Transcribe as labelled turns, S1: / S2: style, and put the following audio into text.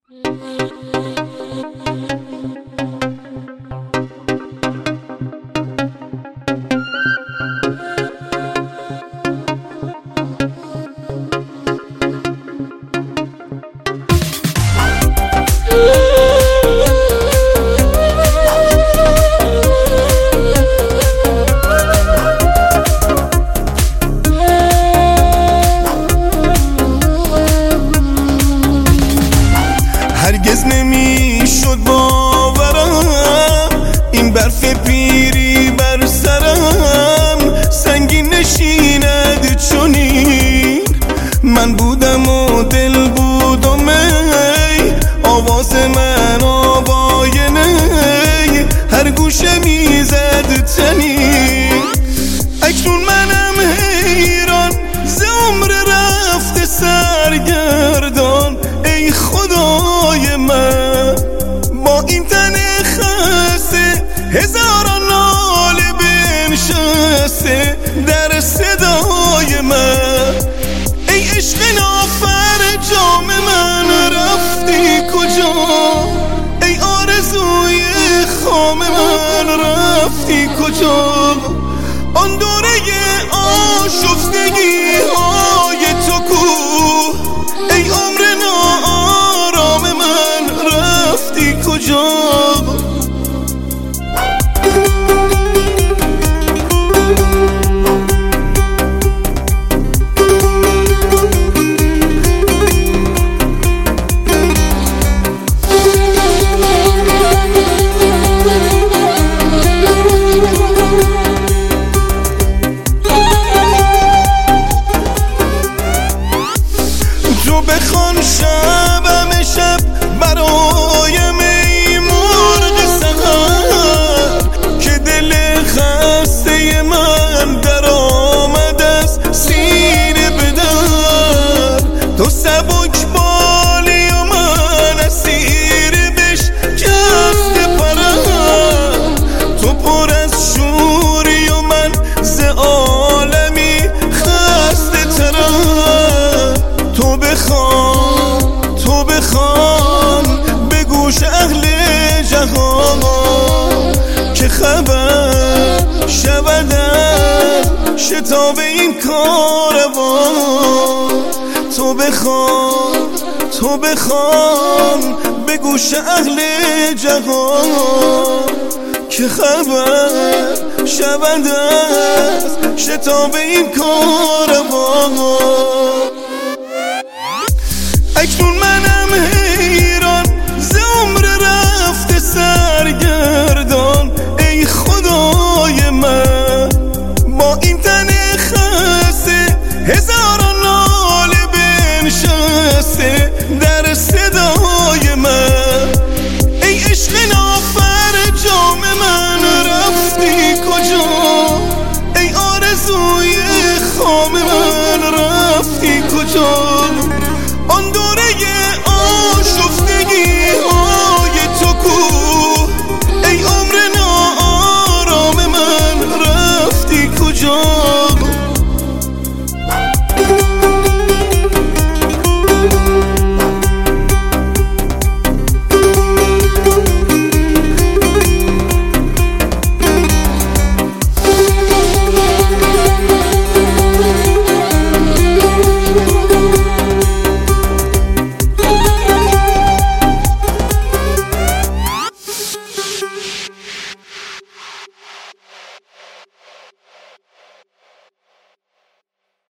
S1: هرگز نمیشد باورم این برف پیری بر سرم سنگین نشیند چنین. من بودم و دل بودم ای آواز من آوای نی هر گوشه میزد تنین. اکنون منم حیران ز عمر رفته سرگردان ای خدای من با این تن خسته هزاران ناله بنشسته در صدای من. ای عشق نافر جام من رفتی کجا ای آرزوی خام من رفتی کجا. آن دوره آشفتگی های تو کو ای عمر ناآرام من رفتی کجا. تو بخوان شبم شب برایم ای مرغ سحر که دل خسته من در آمد از سینه به در. تو سبک بالی و من اسیر بشکسته پرم. تو پر از شوری و من ز عالمی خسته ترم. تو بخوان به گوش اهل جهان که خبر شود از شتاب این کاروان. تو بخوان به گوش اهل جهان که خبر شود از شتاب این کاروان. اکنون